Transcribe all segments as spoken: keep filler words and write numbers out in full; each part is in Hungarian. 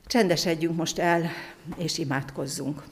Csendesedjünk most el, és imádkozzunk.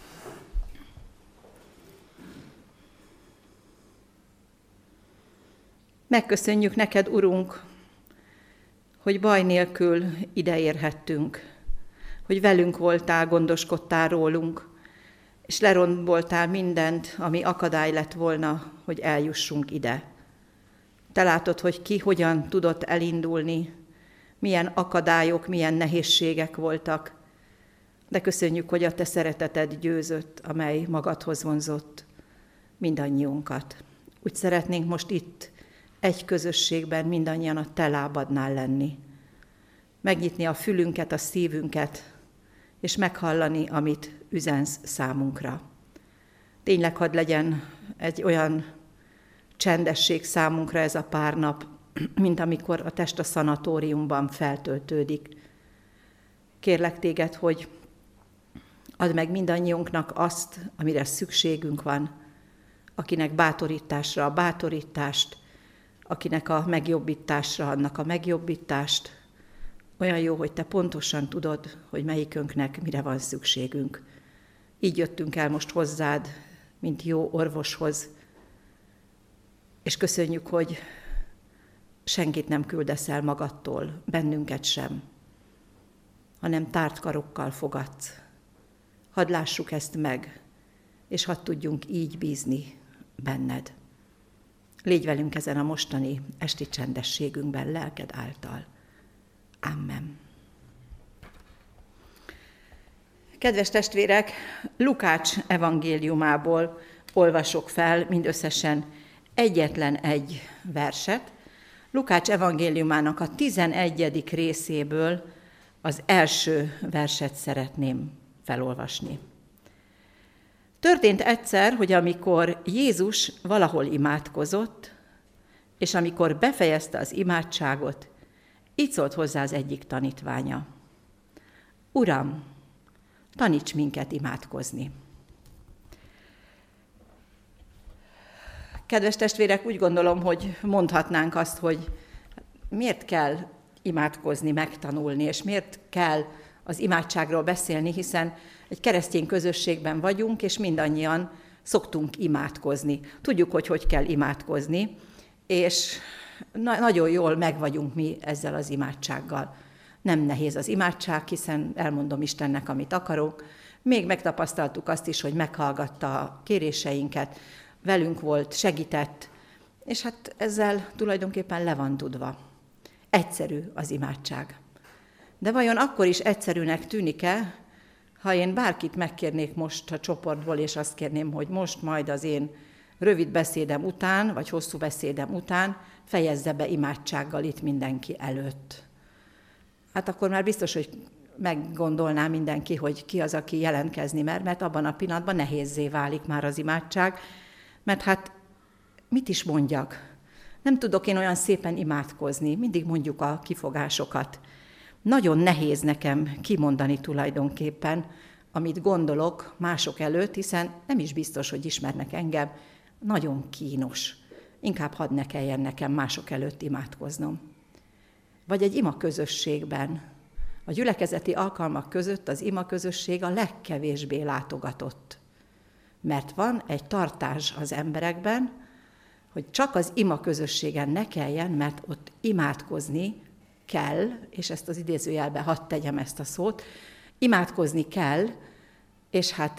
Megköszönjük neked, Urunk, hogy baj nélkül ideérhettünk, hogy velünk voltál, gondoskodtál rólunk, és leromboltál mindent, ami akadály lett volna, hogy eljussunk ide. Te látod, hogy ki hogyan tudott elindulni, milyen akadályok, milyen nehézségek voltak, de köszönjük, hogy a te szereteted győzött, amely magadhoz vonzott mindannyiunkat. Úgy szeretnénk most itt egy közösségben mindannyian a te lábadnál lenni. Megnyitni a fülünket, a szívünket, és meghallani, amit üzensz számunkra. Tényleg hadd legyen egy olyan csendesség számunkra ez a pár nap, mint amikor a test a szanatóriumban feltöltődik. Kérlek téged, hogy add meg mindannyiunknak azt, amire szükségünk van, akinek bátorításra a bátorítást, akinek a megjobbításra annak a megjobbítást. Olyan jó, hogy te pontosan tudod, hogy melyikünknek mire van szükségünk. Így jöttünk el most hozzád, mint jó orvoshoz, és köszönjük, hogy senkit nem küldesz el magadtól, bennünket sem, hanem tárt karokkal fogadsz. Hadd lássuk ezt meg, és hadd tudjunk így bízni benned. Légy velünk ezen a mostani esti csendességünkben, lelked által. Amen. Kedves testvérek, Lukács evangéliumából olvasok fel mindösszesen egyetlen egy verset. Lukács evangéliumának a tizenegyedik részéből az első verset szeretném felolvasni. Történt egyszer, hogy amikor Jézus valahol imádkozott, és amikor befejezte az imádságot, így szólt hozzá az egyik tanítványa. Uram, taníts minket imádkozni. Kedves testvérek, úgy gondolom, hogy mondhatnánk azt, hogy miért kell imádkozni, megtanulni, és miért kell az imádságról beszélni, hiszen egy keresztény közösségben vagyunk, és mindannyian szoktunk imádkozni. Tudjuk, hogy hogy kell imádkozni, és na- nagyon jól meg vagyunk mi ezzel az imádsággal. Nem nehéz az imádság, hiszen elmondom Istennek, amit akarok. Még megtapasztaltuk azt is, hogy meghallgatta a kéréseinket, velünk volt, segített, és hát ezzel tulajdonképpen le van tudva. Egyszerű az imádság. De vajon akkor is egyszerűnek tűnik-e, ha én bárkit megkérnék most a csoportból, és azt kérném, hogy most majd az én rövid beszédem után, vagy hosszú beszédem után fejezze be imádsággal itt mindenki előtt. Hát akkor már biztos, hogy meggondolná mindenki, hogy ki az, aki jelentkezni mer, mert abban a pillanatban nehézzé válik már az imádság, mert hát mit is mondjak? Nem tudok én olyan szépen imádkozni, mindig mondjuk a kifogásokat. Nagyon nehéz nekem kimondani tulajdonképpen, amit gondolok mások előtt, hiszen nem is biztos, hogy ismernek engem. Nagyon kínos. Inkább hadd ne kelljen nekem mások előtt imádkoznom. Vagy egy imaközösségben. A gyülekezeti alkalmak között az imaközösség a legkevésbé látogatott. Mert van egy tartás az emberekben, hogy csak az imaközösségen ne kelljen, mert ott imádkozni kell, és ezt az idézőjelbe hadd tegyem ezt a szót, imádkozni kell, és hát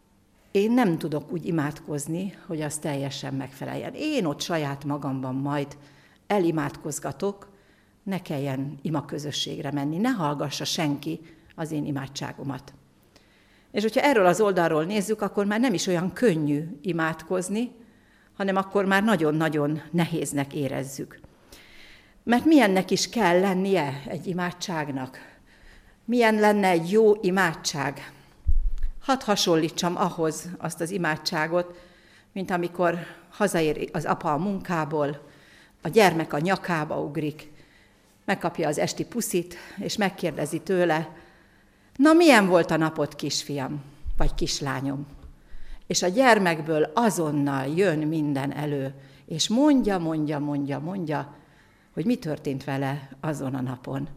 én nem tudok úgy imádkozni, hogy az teljesen megfeleljen. Én ott saját magamban majd elimádkozgatok, ne kelljen imaközösségre menni, ne hallgassa senki az én imádságomat. És hogyha erről az oldalról nézzük, akkor már nem is olyan könnyű imádkozni, hanem akkor már nagyon-nagyon nehéznek érezzük. Mert milyennek is kell lennie egy imádságnak? Milyen lenne egy jó imádság? Hadd hasonlítsam ahhoz azt az imádságot, mint amikor hazaér az apa a munkából, a gyermek a nyakába ugrik, megkapja az esti puszit, és megkérdezi tőle, na milyen volt a napod, kisfiam, vagy kislányom? És a gyermekből azonnal jön minden elő, és mondja, mondja, mondja, mondja, hogy mi történt vele azon a napon.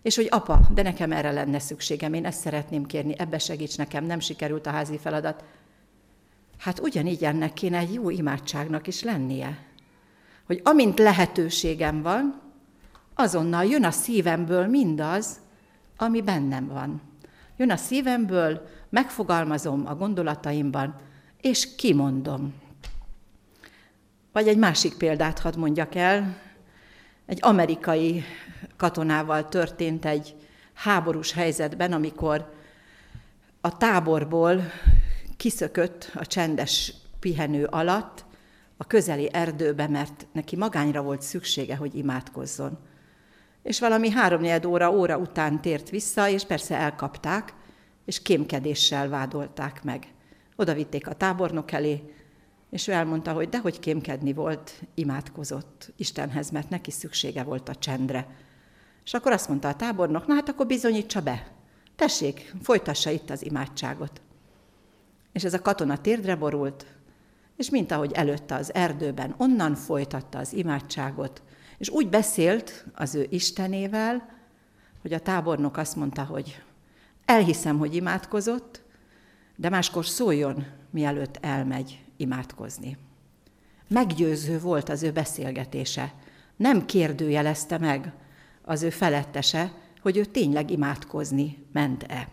És hogy apa, de nekem erre lenne szükségem, én ezt szeretném kérni, ebbe segíts nekem, nem sikerült a házi feladat. Hát ugyanígy ennek kéne egy jó imádságnak is lennie. Hogy amint lehetőségem van, azonnal jön a szívemből mindaz, ami bennem van. Jön a szívemből, megfogalmazom a gondolataimban, és kimondom. Vagy egy másik példát hadd mondjak el. Egy amerikai katonával történt egy háborús helyzetben, amikor a táborból kiszökött a csendes pihenő alatt a közeli erdőbe, mert neki magányra volt szüksége, hogy imádkozzon. És valami háromnegyed óra, óra után tért vissza, és persze elkapták, és kémkedéssel vádolták meg. Oda vitték a tábornok elé, és ő elmondta, hogy dehogy kémkedni volt, imádkozott Istenhez, mert neki szüksége volt a csendre. És akkor azt mondta a tábornok, na hát akkor bizonyítsa be. Tessék, folytassa itt az imádságot. És ez a katona térdre borult, és mint ahogy előtte az erdőben, onnan folytatta az imádságot, és úgy beszélt az ő Istenével, hogy a tábornok azt mondta, hogy elhiszem, hogy imádkozott, de máskor szóljon, mielőtt elmegy imádkozni. Meggyőző volt az ő beszélgetése. Nem kérdőjelezte meg az ő felettese, hogy ő tényleg imádkozni ment-e.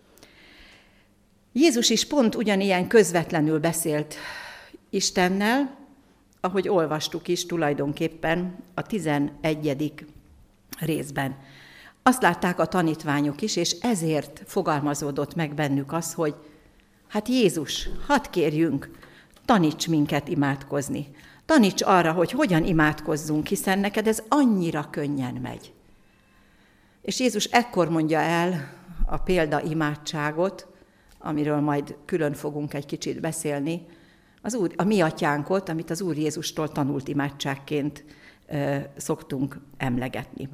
Jézus is pont ugyanilyen közvetlenül beszélt Istennel, ahogy olvastuk is tulajdonképpen a tizenegyedik részben. Azt látták a tanítványok is, és ezért fogalmazódott meg bennük az, hogy hát Jézus, hadd kérjünk, taníts minket imádkozni. Taníts arra, hogy hogyan imádkozzunk, hiszen neked ez annyira könnyen megy. És Jézus ekkor mondja el a példa imádságot, amiről majd külön fogunk egy kicsit beszélni, az úr, a mi atyánkot, amit az Úr Jézustól tanult imádságként ö, szoktunk emlegetni.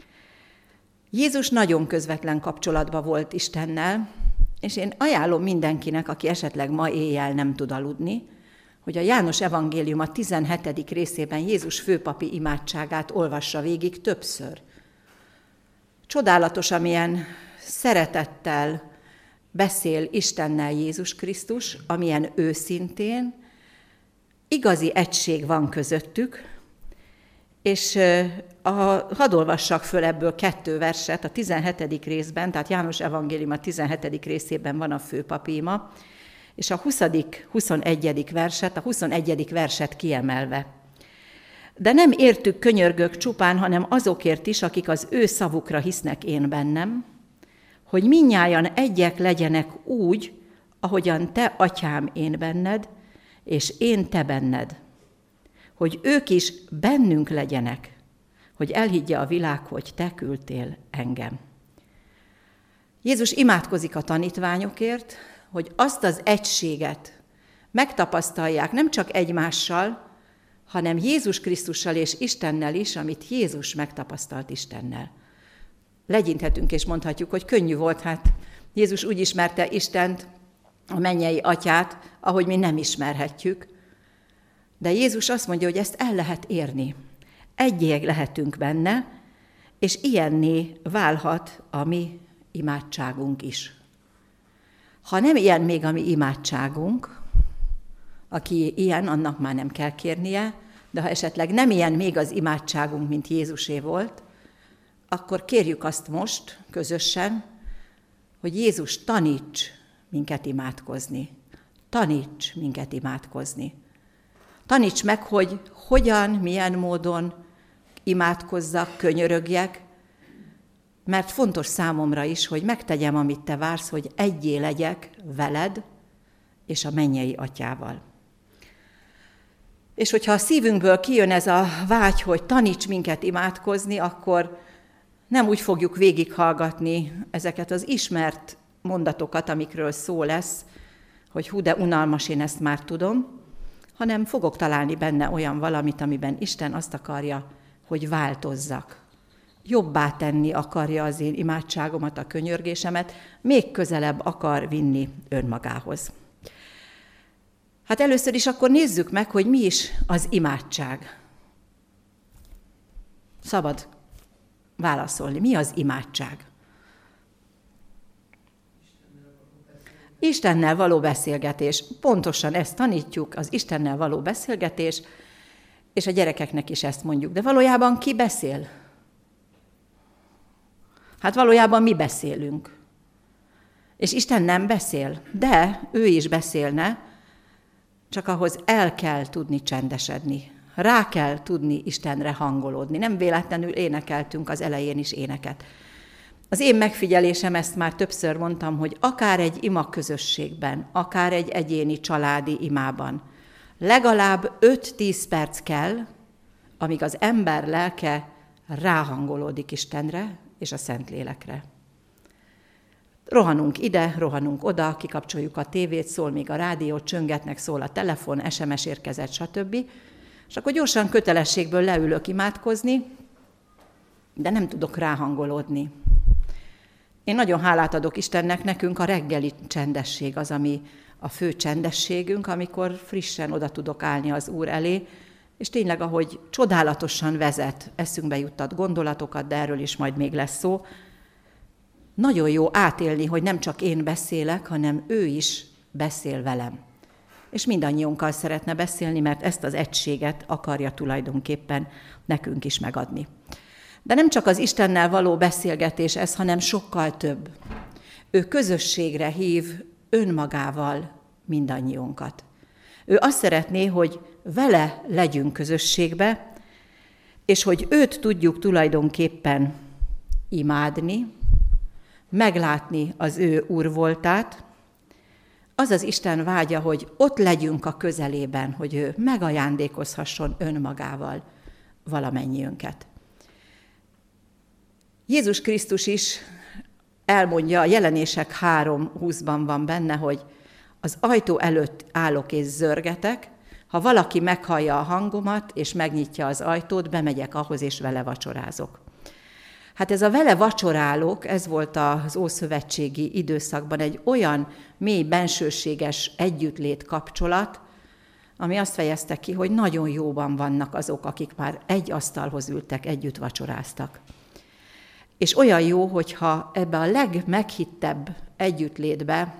Jézus nagyon közvetlen kapcsolatban volt Istennel, és én ajánlom mindenkinek, aki esetleg ma éjjel nem tud aludni, hogy a János evangélium a tizenhetedik részében Jézus főpapi imádságát olvassa végig többször. Csodálatos, amilyen szeretettel beszél Istennel Jézus Krisztus, amilyen őszintén, igazi egység van közöttük, és a, hadd olvassak föl ebből kettő verset a tizenhetedik részben, tehát János evangélium a tizenhetedik részében van a főpapi ima, és a huszadik huszonegyedik verset, a huszonegyedik verset kiemelve. De nem értük könyörgök csupán, hanem azokért is, akik az ő szavukra hisznek én bennem, hogy mindnyájan egyek legyenek úgy, ahogyan te, atyám, én benned, és én te benned, hogy ők is bennünk legyenek, hogy elhiggye a világ, hogy te küldtél engem. Jézus imádkozik a tanítványokért, hogy azt az egységet megtapasztalják nem csak egymással, hanem Jézus Krisztussal és Istennel is, amit Jézus megtapasztalt Istennel. Legyinthetünk és mondhatjuk, hogy könnyű volt, hát Jézus úgy ismerte Istent, a mennyei atyát, ahogy mi nem ismerhetjük. De Jézus azt mondja, hogy ezt el lehet érni. Egyé lehetünk benne, és ilyenné válhat a mi imádságunk is. Ha nem ilyen még a mi imádságunk, aki ilyen, annak már nem kell kérnie, de ha esetleg nem ilyen még az imádságunk, mint Jézusé volt, akkor kérjük azt most közösen, hogy Jézus taníts minket imádkozni. Taníts minket imádkozni. Taníts meg, hogy hogyan, milyen módon imádkozzak, könyörögjek, mert fontos számomra is, hogy megtegyem, amit te vársz, hogy egyé legyek veled és a mennyei atyával. És hogyha a szívünkből kijön ez a vágy, hogy taníts minket imádkozni, akkor nem úgy fogjuk végighallgatni ezeket az ismert mondatokat, amikről szó lesz, hogy hú, de unalmas, én ezt már tudom, hanem fogok találni benne olyan valamit, amiben Isten azt akarja, hogy változzak. Jobbá tenni akarja az én imádságomat, a könyörgésemet, még közelebb akar vinni önmagához. Hát először is akkor nézzük meg, hogy mi is az imádság. Szabad válaszolni. Mi az imádság? Istennel való beszélgetés. Pontosan ezt tanítjuk, az Istennel való beszélgetés, és a gyerekeknek is ezt mondjuk. De valójában ki beszél? Hát valójában mi beszélünk. És Isten nem beszél, de ő is beszélne, csak ahhoz el kell tudni csendesedni. Rá kell tudni Istenre hangolódni. Nem véletlenül énekeltünk az elején is éneket. Az én megfigyelésem, ezt már többször mondtam, hogy akár egy ima közösségben, akár egy egyéni családi imában, legalább öt-tíz perc kell, amíg az ember lelke ráhangolódik Istenre és a Szentlélekre. Rohanunk ide, rohanunk oda, kikapcsoljuk a tévét, szól még a rádió, csöngetnek, szól a telefon, es em es érkezett, stb. És akkor gyorsan kötelességből leülök imádkozni, de nem tudok ráhangolódni. Én nagyon hálát adok Istennek, nekünk a reggeli csendesség az, ami a fő csendességünk, amikor frissen oda tudok állni az Úr elé, és tényleg, ahogy csodálatosan vezet, eszünkbe juttat gondolatokat, de erről is majd még lesz szó, nagyon jó átélni, hogy nem csak én beszélek, hanem ő is beszél velem. És mindannyiunkkal szeretne beszélni, mert ezt az egységet akarja tulajdonképpen nekünk is megadni. De nem csak az Istennel való beszélgetés ez, hanem sokkal több. Ő közösségre hív önmagával mindannyiunkat. Ő azt szeretné, hogy vele legyünk közösségbe, és hogy őt tudjuk tulajdonképpen imádni, meglátni az ő úrvoltát. Az az Isten vágya, hogy ott legyünk a közelében, hogy ő megajándékozhasson önmagával valamennyiünket. Jézus Krisztus is elmondja, a Jelenések három húszban van benne, hogy az ajtó előtt állok és zörgetek, ha valaki meghallja a hangomat, és megnyitja az ajtót, bemegyek ahhoz, és vele vacsorázok. Hát ez a vele vacsorálók, ez volt az ószövetségi időszakban egy olyan mély, bensőséges együttlét kapcsolat, ami azt fejezte ki, hogy nagyon jóban vannak azok, akik már egy asztalhoz ültek, együtt vacsoráztak. És olyan jó, hogyha ebbe a legmeghittebb együttlétbe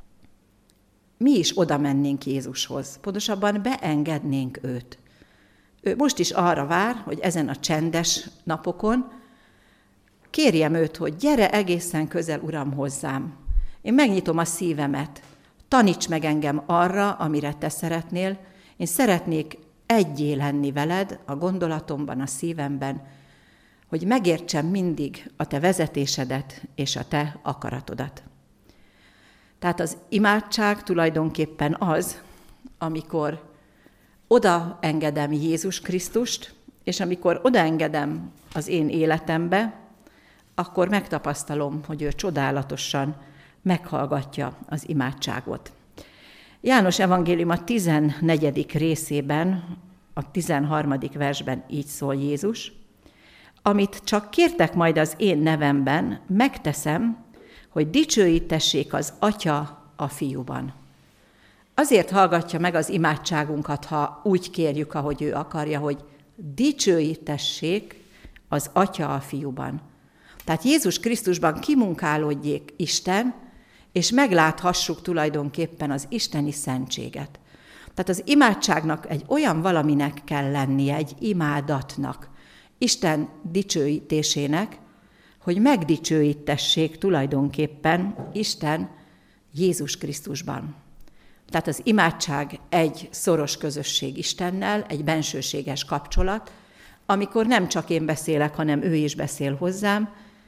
mi is oda mennénk Jézushoz, pontosabban beengednénk őt. Ő most is arra vár, hogy ezen a csendes napokon kérjem őt, hogy gyere egészen közel, Uram, hozzám. Én megnyitom a szívemet, taníts meg engem arra, amire te szeretnél. Én szeretnék egyé lenni veled a gondolatomban, a szívemben, hogy megértsem mindig a te vezetésedet és a te akaratodat. Tehát az imádság tulajdonképpen az, amikor odaengedem Jézus Krisztust, és amikor odaengedem az én életembe, akkor megtapasztalom, hogy ő csodálatosan meghallgatja az imádságot. János evangélium a tizennegyedik részében, a tizenharmadik versben így szól Jézus: amit csak kértek majd az én nevemben, megteszem, hogy dicsőítessék az Atya a Fiúban. Azért hallgatja meg az imádságunkat, ha úgy kérjük, ahogy ő akarja, hogy dicsőítessék az Atya a Fiúban. Tehát Jézus Krisztusban kimunkálódjék Isten, és megláthassuk tulajdonképpen az isteni szentséget. Tehát az imádságnak egy olyan valaminek kell lennie, egy imádatnak, Isten dicsőítésének, hogy megdicsőítessék tulajdonképpen Isten Jézus Krisztusban. Tehát az imádság egy szoros közösség Istennel, egy bensőséges kapcsolat, amikor nem csak én beszélek, hanem ő is beszél hozzám,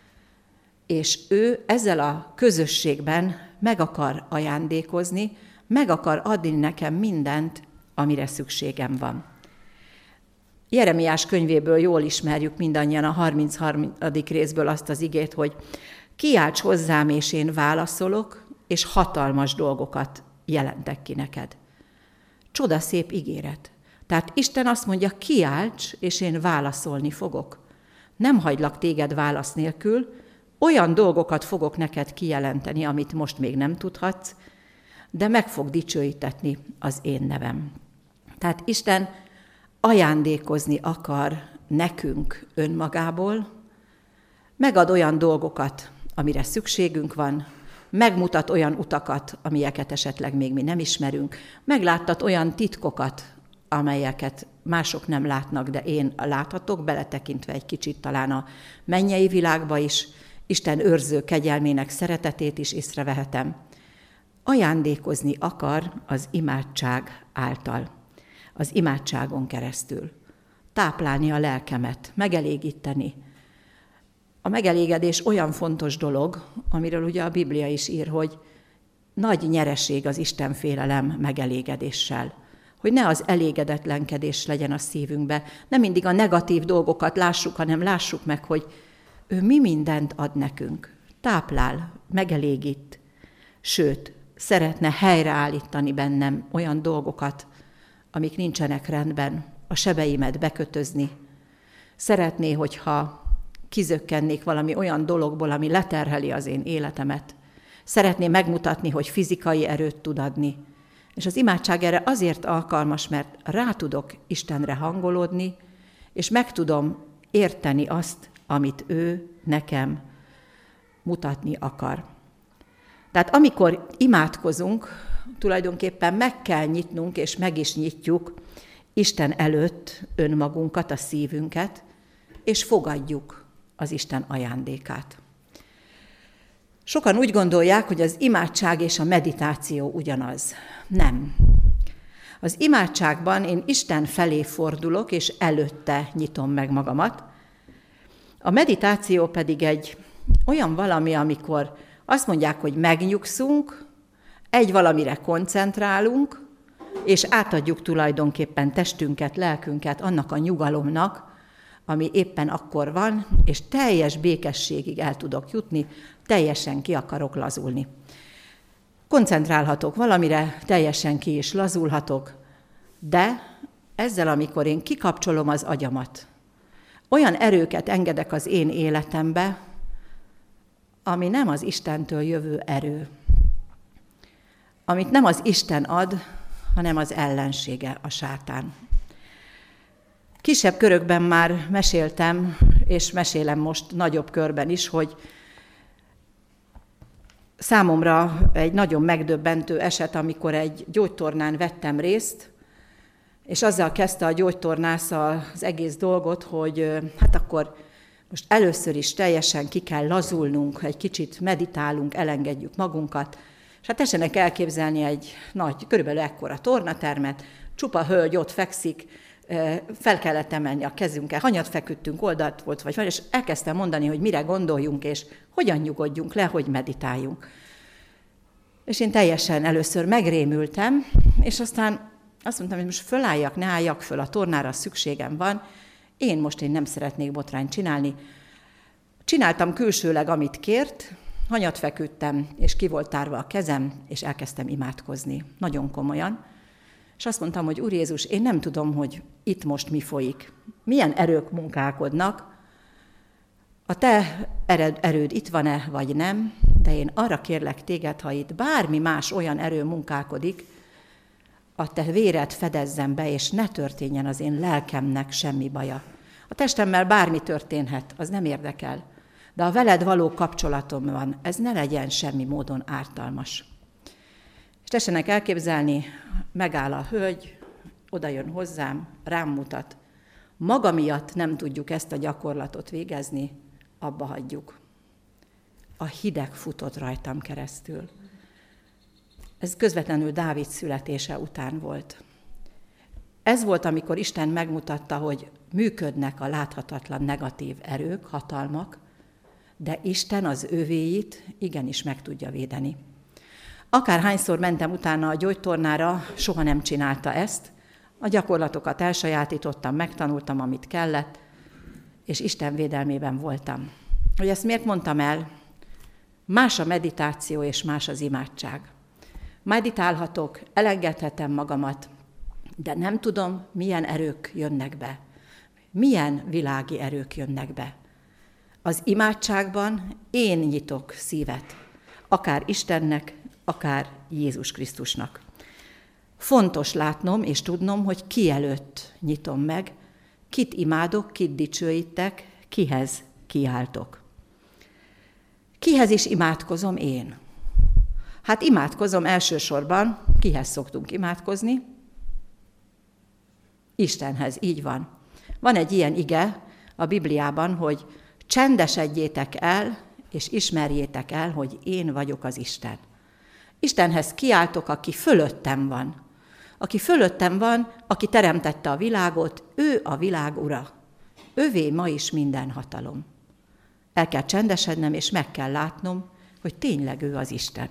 és ő ezzel a közösségben meg akar ajándékozni, meg akar adni nekem mindent, amire szükségem van. Jeremiás könyvéből jól ismerjük mindannyian a harmincharmadik részből azt az igét, hogy kiálts hozzám, és én válaszolok, és hatalmas dolgokat jelentek ki neked. Csodaszép ígéret. Tehát Isten azt mondja, kiálts, és én válaszolni fogok. Nem hagylak téged válasz nélkül, olyan dolgokat fogok neked kijelenteni, amit most még nem tudhatsz, de meg fog dicsőítetni az én nevem. Tehát Isten ajándékozni akar nekünk önmagából, megad olyan dolgokat, amire szükségünk van, megmutat olyan utakat, amelyeket esetleg még mi nem ismerünk, megláttat olyan titkokat, amelyeket mások nem látnak, de én láthatok, beletekintve egy kicsit talán a mennyei világba is, Isten őrző kegyelmének szeretetét is észrevehetem. Ajándékozni akar az imádság által, az imádságon keresztül. Táplálni a lelkemet, megelégíteni. A megelégedés olyan fontos dolog, amiről ugye a Biblia is ír, hogy nagy nyereség az Istenfélelem megelégedéssel. Hogy ne az elégedetlenkedés legyen a szívünkbe, nem mindig a negatív dolgokat lássuk, hanem lássuk meg, hogy ő mi mindent ad nekünk. Táplál, megelégít, sőt, szeretne helyreállítani bennem olyan dolgokat, amik nincsenek rendben, a sebeimet bekötözni. Szeretné, hogyha kizökkennék valami olyan dologból, ami leterheli az én életemet. Szeretné megmutatni, hogy fizikai erőt tud adni. És az imádság erre azért alkalmas, mert rá tudok Istenre hangolódni, és meg tudom érteni azt, amit ő nekem mutatni akar. Tehát amikor imádkozunk, tulajdonképpen meg kell nyitnunk, és meg is nyitjuk Isten előtt önmagunkat, a szívünket, és fogadjuk az Isten ajándékát. Sokan úgy gondolják, hogy az imádság és a meditáció ugyanaz. Nem. Az imádságban én Isten felé fordulok, és előtte nyitom meg magamat. A meditáció pedig egy olyan valami, amikor azt mondják, hogy megnyugszunk, egy valamire koncentrálunk, és átadjuk tulajdonképpen testünket, lelkünket annak a nyugalomnak, ami éppen akkor van, és teljes békességig el tudok jutni, teljesen ki akarok lazulni. Koncentrálhatok valamire, teljesen ki is lazulhatok, de ezzel, amikor én kikapcsolom az agyamat, olyan erőket engedek az én életembe, ami nem az Istentől jövő erő, amit nem az Isten ad, hanem az ellensége, a sátán. Kisebb körökben már meséltem, és mesélem most nagyobb körben is, hogy számomra egy nagyon megdöbbentő eset, amikor egy gyógytornán vettem részt, és azzal kezdte a gyógytornász az egész dolgot, hogy hát akkor most először is teljesen ki kell lazulnunk, egy kicsit meditálunk, elengedjük magunkat, és hát tessenek elképzelni egy nagy, körülbelül ekkora tornatermet, csupa hölgy ott fekszik, fel kellett emelni a kezünkkel, hanyat feküdtünk, oldalt volt, vagy és elkezdtem mondani, hogy mire gondoljunk, és hogyan nyugodjunk le, hogy meditáljunk. És én teljesen először megrémültem, és aztán azt mondtam, hogy most fölálljak, ne álljak föl, a tornára szükségem van, én most én nem szeretnék botrányt csinálni. Csináltam külsőleg, amit kért, hanyat feküdtem, és ki volt tárva a kezem, és elkezdtem imádkozni, nagyon komolyan. És azt mondtam, hogy Úr Jézus, én nem tudom, hogy itt most mi folyik. Milyen erők munkálkodnak. A te erőd itt van-e, vagy nem, de én arra kérlek téged, ha itt bármi más olyan erő munkálkodik, a te véred fedezzen be, és ne történjen az én lelkemnek semmi baja. A testemmel bármi történhet, az nem érdekel. De a veled való kapcsolatom van, ez ne legyen semmi módon ártalmas. És tessenek elképzelni, megáll a hölgy, oda jön hozzám, rám mutat. Maga miatt nem tudjuk ezt a gyakorlatot végezni, abba hagyjuk. A hideg futott rajtam keresztül. Ez közvetlenül Dávid születése után volt. Ez volt, amikor Isten megmutatta, hogy működnek a láthatatlan negatív erők, hatalmak, de Isten az övéit igenis meg tudja védeni. Akárhányszor mentem utána a gyógytornára, soha nem csinálta ezt. A gyakorlatokat elsajátítottam, megtanultam, amit kellett, és Isten védelmében voltam. Hogy ezt miért mondtam el? Más a meditáció, és más az imádság. Meditálhatok, elengedhetem magamat, de nem tudom, milyen erők jönnek be. Milyen világi erők jönnek be. Az imádságban én nyitok szívet, akár Istennek, akár Jézus Krisztusnak. Fontos látnom és tudnom, hogy ki előtt nyitom meg, kit imádok, kit dicsőítek, kihez kiáltok. Kihez is imádkozom én? Hát imádkozom elsősorban, kihez szoktunk imádkozni? Istenhez, így van. Van egy ilyen ige a Bibliában, hogy csendesedjétek el, és ismerjétek el, hogy én vagyok az Isten. Istenhez kiáltok, aki fölöttem van. Aki fölöttem van, aki teremtette a világot, ő a világ ura. Övé ma is minden hatalom. El kell csendesednem, és meg kell látnom, hogy tényleg ő az Isten.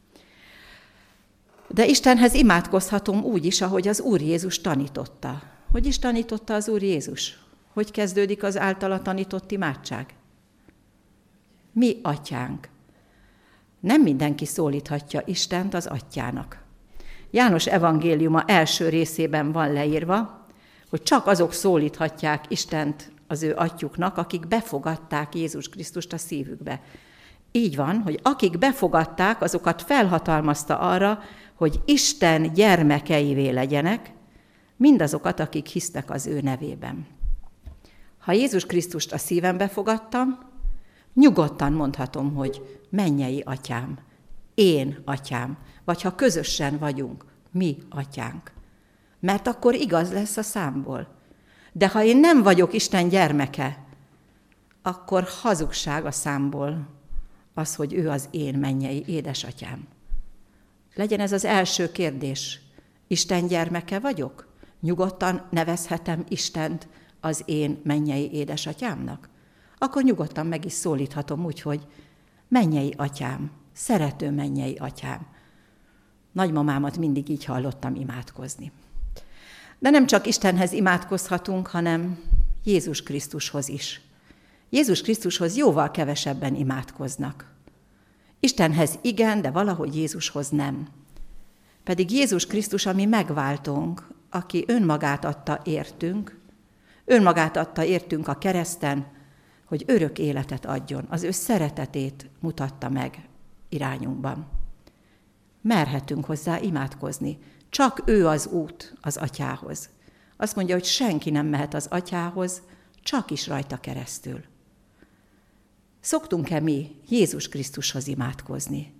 De Istenhez imádkozhatom úgy is, ahogy az Úr Jézus tanította. Hogy is tanította az Úr Jézus? Hogy kezdődik az általa tanított imádság? Mi atyánk. Nem mindenki szólíthatja Istent az atyának. János evangéliuma első részében van leírva, hogy csak azok szólíthatják Istent az ő atyuknak, akik befogadták Jézus Krisztust a szívükbe. Így van, hogy akik befogadták, azokat felhatalmazta arra, hogy Isten gyermekeivé legyenek, mindazokat, akik hisznek az ő nevében. Ha Jézus Krisztust a szívembe fogadtam, nyugodtan mondhatom, hogy mennyei atyám, én atyám, vagy ha közösen vagyunk, mi atyánk. Mert akkor igaz lesz a számból. De ha én nem vagyok Isten gyermeke, akkor hazugság a számból az, hogy ő az én mennyei édesatyám. Legyen ez az első kérdés. Isten gyermeke vagyok? Nyugodtan nevezhetem Istent az én mennyei édesatyámnak? Akkor nyugodtan meg is szólíthatom úgy, hogy mennyei atyám, szerető mennyei atyám. Nagymamámat mindig így hallottam imádkozni. De nem csak Istenhez imádkozhatunk, hanem Jézus Krisztushoz is. Jézus Krisztushoz jóval kevesebben imádkoznak. Istenhez igen, de valahogy Jézushoz nem. Pedig Jézus Krisztus, ami megváltónk, aki önmagát adta értünk, önmagát adta értünk a kereszten, hogy örök életet adjon, az ő szeretetét mutatta meg irányunkban. Merhetünk hozzá imádkozni. Csak ő az út az atyához. Azt mondja, hogy senki nem mehet az atyához, csak is rajta keresztül. Szoktunk-e mi Jézus Krisztushoz imádkozni?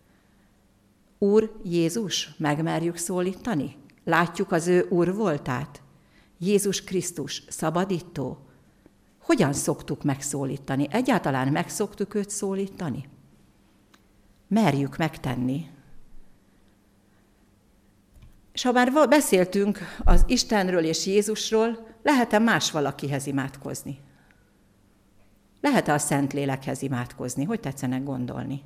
Úr Jézus, megmerjük szólítani? Látjuk az ő Úr voltát? Jézus Krisztus, szabadító? Hogyan szoktuk megszólítani? Egyáltalán meg szoktuk őt szólítani? Merjük megtenni. És ha már beszéltünk az Istenről és Jézusról, lehet-e más valakihez imádkozni? Lehet-e a Szentlélekhez imádkozni? Hogy tetszenek gondolni?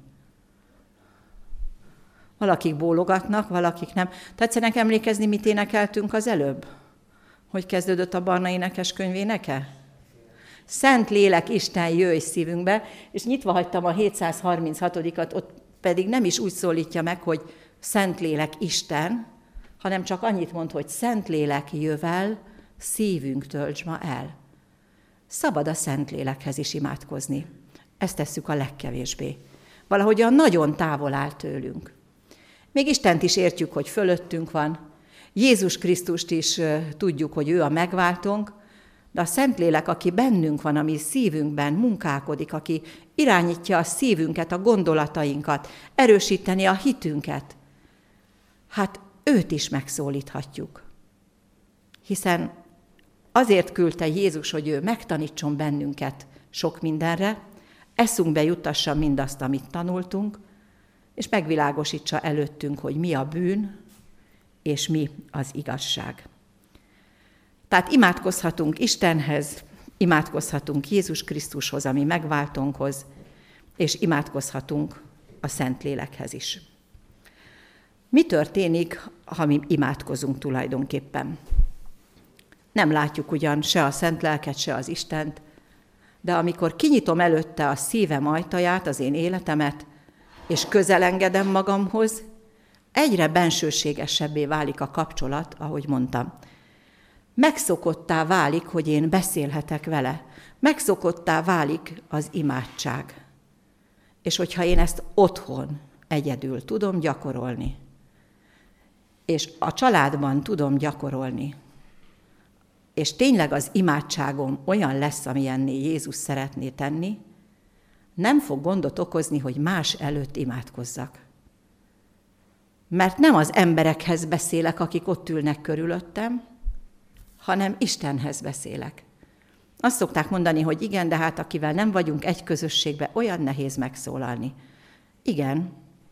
Valakik bólogatnak, valakik nem. Tetszenek emlékezni, mit énekeltünk az előbb? Hogy kezdődött a Barna énekes könyv éneke? Szentlélek, Isten, jöjj szívünkbe, és nyitva hagytam a hétszázharminchatodikat, ott pedig nem is úgy szólítja meg, hogy Szentlélek, Isten, hanem csak annyit mond, hogy Szentlélek, jövel, szívünk tölts ma el. Szabad a Szentlélekhez is imádkozni. Ezt tesszük a legkevésbé. Valahogyan nagyon távol áll tőlünk. Még Istent is értjük, hogy fölöttünk van. Jézus Krisztust is tudjuk, hogy ő a megváltónk, de a Szentlélek, aki bennünk van, ami szívünkben munkálkodik, aki irányítja a szívünket, a gondolatainkat, erősíteni a hitünket, hát őt is megszólíthatjuk. Hiszen azért küldte Jézus, hogy ő megtanítson bennünket sok mindenre, eszünkbe juttassa mindazt, amit tanultunk, és megvilágosítsa előttünk, hogy mi a bűn, és mi az igazság. Tehát imádkozhatunk Istenhez, imádkozhatunk Jézus Krisztushoz, ami megváltónkhoz, és imádkozhatunk a Szentlélekhez is. Mi történik, ha mi imádkozunk tulajdonképpen? Nem látjuk ugyan se a Szent Lelket, se az Istent, de amikor kinyitom előtte a szívem ajtaját, az én életemet, és közelengedem magamhoz, egyre bensőségesebbé válik a kapcsolat, ahogy mondtam. Megszokottá válik, hogy én beszélhetek vele. Megszokottá válik az imádság. És hogyha én ezt otthon egyedül tudom gyakorolni, és a családban tudom gyakorolni, és tényleg az imádságom olyan lesz, amilyenné Jézus szeretné tenni, nem fog gondot okozni, hogy más előtt imádkozzak. Mert nem az emberekhez beszélek, akik ott ülnek körülöttem, hanem Istenhez beszélek. Azt szokták mondani, hogy igen, de hát akivel nem vagyunk egy közösségben, olyan nehéz megszólalni. Igen.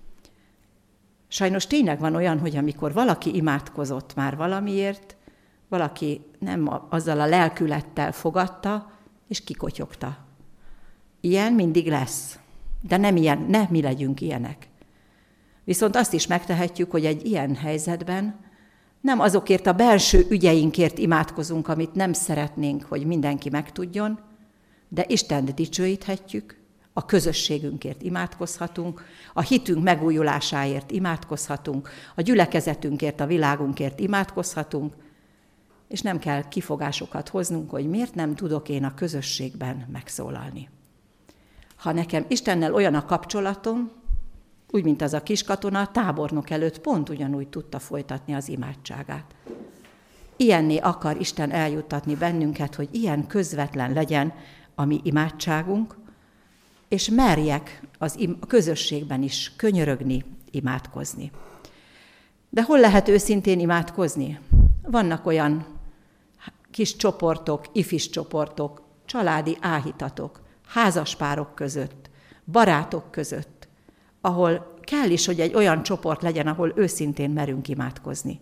Sajnos tényleg van olyan, hogy amikor valaki imádkozott már valamiért, valaki nem azzal a lelkülettel fogadta, és kikotyogta. Ilyen mindig lesz, de nem ilyen, ne mi legyünk ilyenek. Viszont azt is megtehetjük, hogy egy ilyen helyzetben nem azokért a belső ügyeinkért imádkozunk, amit nem szeretnénk, hogy mindenki megtudjon, de Istent dicsőíthetjük, a közösségünkért imádkozhatunk, a hitünk megújulásáért imádkozhatunk, a gyülekezetünkért, a világunkért imádkozhatunk, és nem kell kifogásokat hoznunk, hogy miért nem tudok én a közösségben megszólalni. Ha nekem Istennel olyan a kapcsolatom, úgy, mint az a kiskatona, a tábornok előtt pont ugyanúgy tudta folytatni az imádságát. Ilyenné akar Isten eljuttatni bennünket, hogy ilyen közvetlen legyen a mi imádságunk, és merjek az im- a közösségben is könyörögni, imádkozni. De hol lehet őszintén imádkozni? Vannak olyan kis csoportok, ifis csoportok, családi áhítatok, házaspárok között, barátok között, ahol kell is, hogy egy olyan csoport legyen, ahol őszintén merünk imádkozni.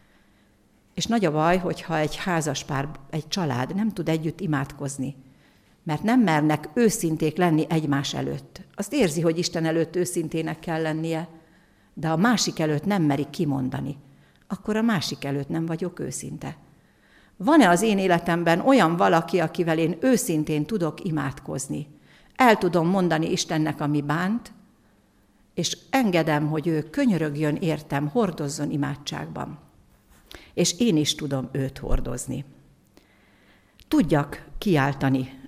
És nagy a baj, hogyha egy házaspár, egy család nem tud együtt imádkozni, mert nem mernek őszinték lenni egymás előtt. Azt érzi, hogy Isten előtt őszintének kell lennie, de a másik előtt nem merik kimondani. Akkor a másik előtt nem vagyok őszinte. Van-e az én életemben olyan valaki, akivel én őszintén tudok imádkozni? El tudom mondani Istennek, ami bánt, és engedem, hogy ő könyörögjön értem, hordozzon imádságban. És én is tudom őt hordozni. Tudjak kiáltani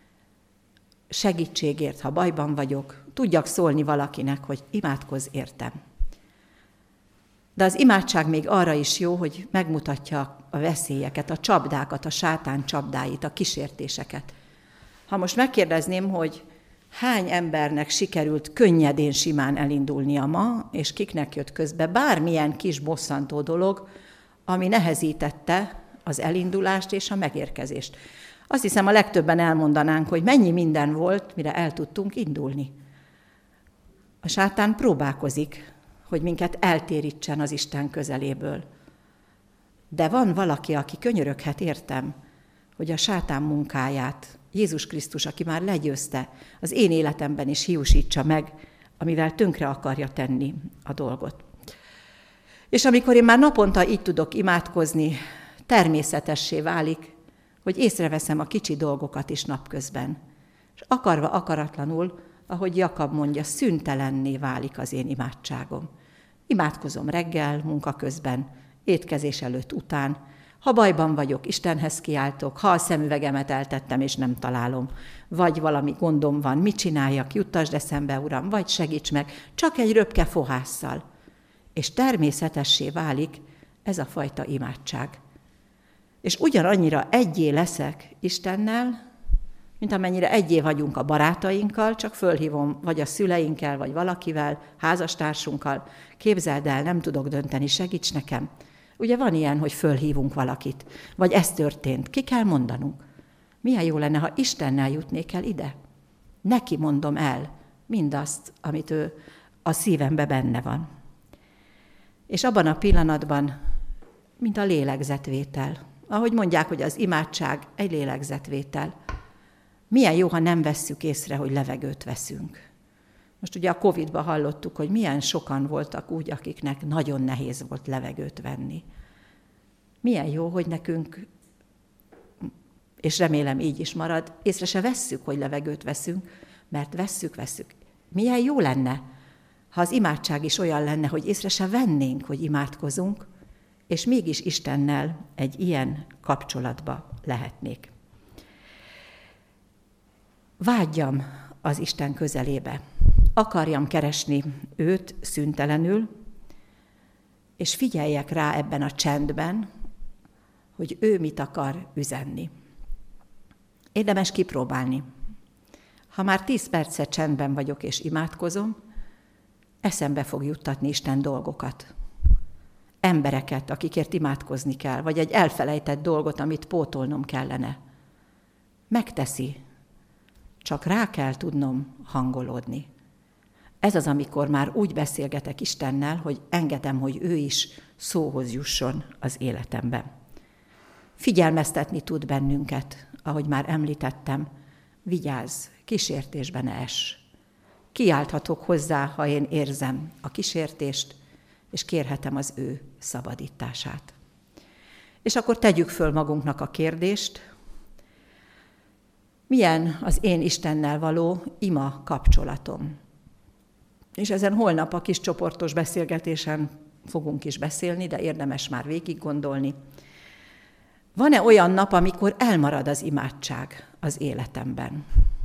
segítségért, ha bajban vagyok, tudjak szólni valakinek, hogy imádkozz értem. De az imádság még arra is jó, hogy megmutatja a veszélyeket, a csapdákat, a sátán csapdáit, a kísértéseket. Ha most megkérdezném, hogy hány embernek sikerült könnyedén, simán elindulnia ma, és kiknek jött közbe bármilyen kis bosszantó dolog, ami nehezítette az elindulást és a megérkezést. Azt hiszem, a legtöbben elmondanánk, hogy mennyi minden volt, mire el tudtunk indulni. A sátán próbálkozik, hogy minket eltérítsen az Isten közeléből. De van valaki, aki könyöröghet értem, hogy a sátán munkáját Jézus Krisztus, aki már legyőzte, az én életemben is hiúsítsa meg, amivel tönkre akarja tenni a dolgot. És amikor én már naponta így tudok imádkozni, természetessé válik, hogy észreveszem a kicsi dolgokat is napközben. És akarva, akaratlanul, ahogy Jakab mondja, szüntelenné válik az én imádságom. Imádkozom reggel, munka közben, étkezés előtt, után. Ha bajban vagyok, Istenhez kiáltok, ha a szemüvegemet eltettem és nem találom, vagy valami gondom van, mit csináljak, juttasd eszembe, Uram, vagy segíts meg, csak egy röpke fohásszal. És természetessé válik ez a fajta imádság. És ugyanannyira egyé leszek Istennel, mint amennyire egyé vagyunk a barátainkkal, csak fölhívom vagy a szüleinkkel, vagy valakivel, házastársunkkal, képzeld el, nem tudok dönteni, segíts nekem. Ugye van ilyen, hogy fölhívunk valakit, vagy ez történt, ki kell mondanunk. Milyen jó lenne, ha Istennel jutnék el ide. Neki mondom el mindazt, amit ő a szívembe benne van. És abban a pillanatban, mint a lélegzetvétel, ahogy mondják, hogy az imádság egy lélegzetvétel, milyen jó, ha nem vesszük észre, hogy levegőt veszünk. Most ugye a Covidban hallottuk, hogy milyen sokan voltak úgy, akiknek nagyon nehéz volt levegőt venni. Milyen jó, hogy nekünk, és remélem így is marad, észre se vesszük, hogy levegőt veszünk, mert vesszük, vesszük. Milyen jó lenne, ha az imádság is olyan lenne, hogy észre se vennénk, hogy imádkozunk, és mégis Istennel egy ilyen kapcsolatba lehetnék. Vágyjam az Isten közelébe. Akarjam keresni őt szüntelenül, és figyeljek rá ebben a csendben, hogy ő mit akar üzenni. Érdemes kipróbálni. Ha már tíz percet csendben vagyok és imádkozom, eszembe fog juttatni Isten dolgokat. Embereket, akikért imádkozni kell, vagy egy elfelejtett dolgot, amit pótolnom kellene. Megteszi, csak rá kell tudnom hangolódni. Ez az, amikor már úgy beszélgetek Istennel, hogy engedem, hogy ő is szóhoz jusson az életemben. Figyelmeztetni tud bennünket, ahogy már említettem, vigyázz, kísértésbe ne ess. Kiálthatok hozzá, ha én érzem a kísértést, és kérhetem az ő szabadítását. És akkor tegyük föl magunknak a kérdést, milyen az én Istennel való ima kapcsolatom. És ezen holnap a kis csoportos beszélgetésen fogunk is beszélni, de érdemes már végig gondolni. Van-e olyan nap, amikor elmarad az imádság az életemben?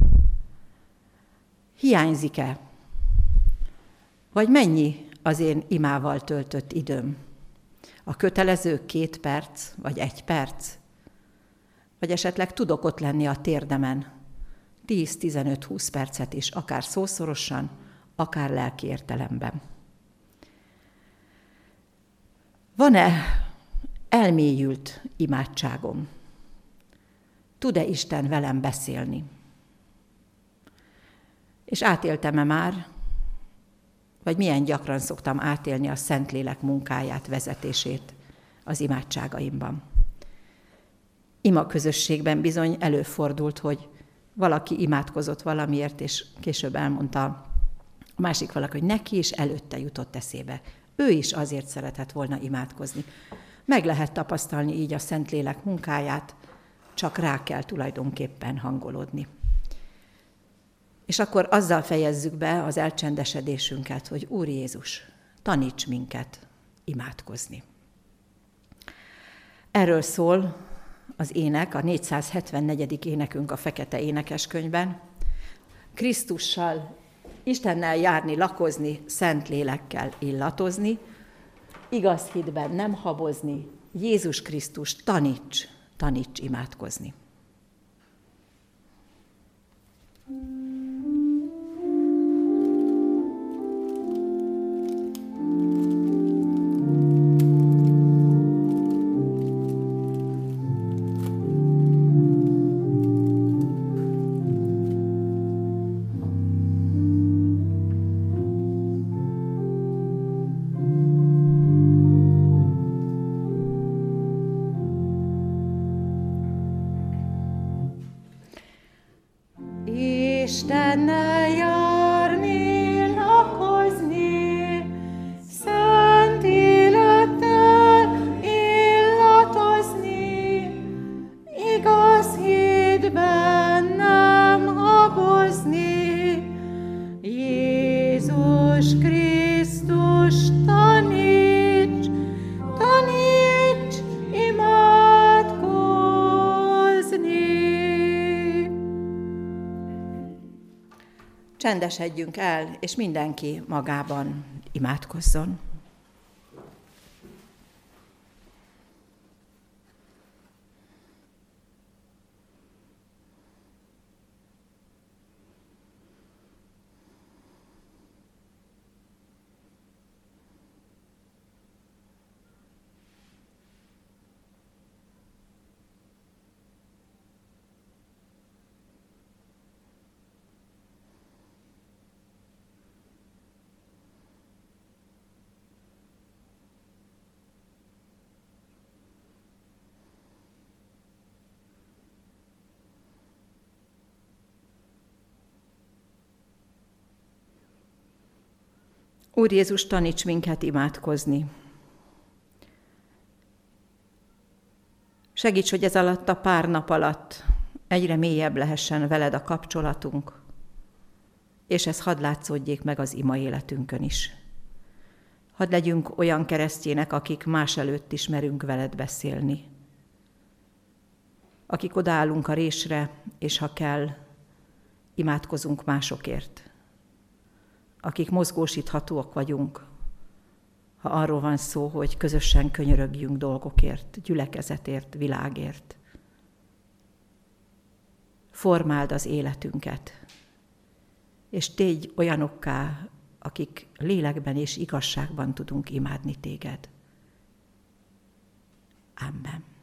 Hiányzik-e? Vagy mennyi az én imával töltött időm? A kötelező két perc, vagy egy perc? Vagy esetleg tudok ott lenni a térdemen tíz-tizenöt-húsz percet is, akár szószorosan, akár lelki értelemben. Van-e elmélyült imádságom? Tud-e Isten velem beszélni? És átéltem-e már, vagy milyen gyakran szoktam átélni a Szentlélek munkáját, vezetését az imádságaimban? Ima közösségben bizony előfordult, hogy valaki imádkozott valamiért, és később elmondta a másik valaki, hogy neki is előtte jutott eszébe. Ő is azért szeretett volna imádkozni. Meg lehet tapasztalni így a Szentlélek munkáját, csak rá kell tulajdonképpen hangolódni. És akkor azzal fejezzük be az elcsendesedésünket, hogy Úr Jézus, taníts minket imádkozni. Erről szól az ének, a négyszázhetvennegyedik énekünk a Fekete Énekeskönyvben. Krisztussal, Istennel járni, lakozni, szent lélekkel illatozni, igaz hitben nem habozni, Jézus Krisztus, taníts, taníts imádkozni. Istennel járni, lakozni, szent élettel illatozni, igaz hitben nem habozni. Jézus Krisztus, taníts, taníts imádkozni. Csendesedjünk el, és mindenki magában imádkozzon. Úr Jézus, taníts minket imádkozni. Segíts, hogy ez alatt a pár nap alatt egyre mélyebb lehessen veled a kapcsolatunk, és ez hadd látszódjék meg az ima életünkön is. Hadd legyünk olyan keresztjének, akik más előtt is merünk veled beszélni. Akik odaállunk a résre, és ha kell, imádkozunk másokért. Akik mozgósíthatóak vagyunk, ha arról van szó, hogy közösen könyörögjünk dolgokért, gyülekezetért, világért. Formáld az életünket, és tégy olyanokká, akik lélekben és igazságban tudunk imádni téged. Amen.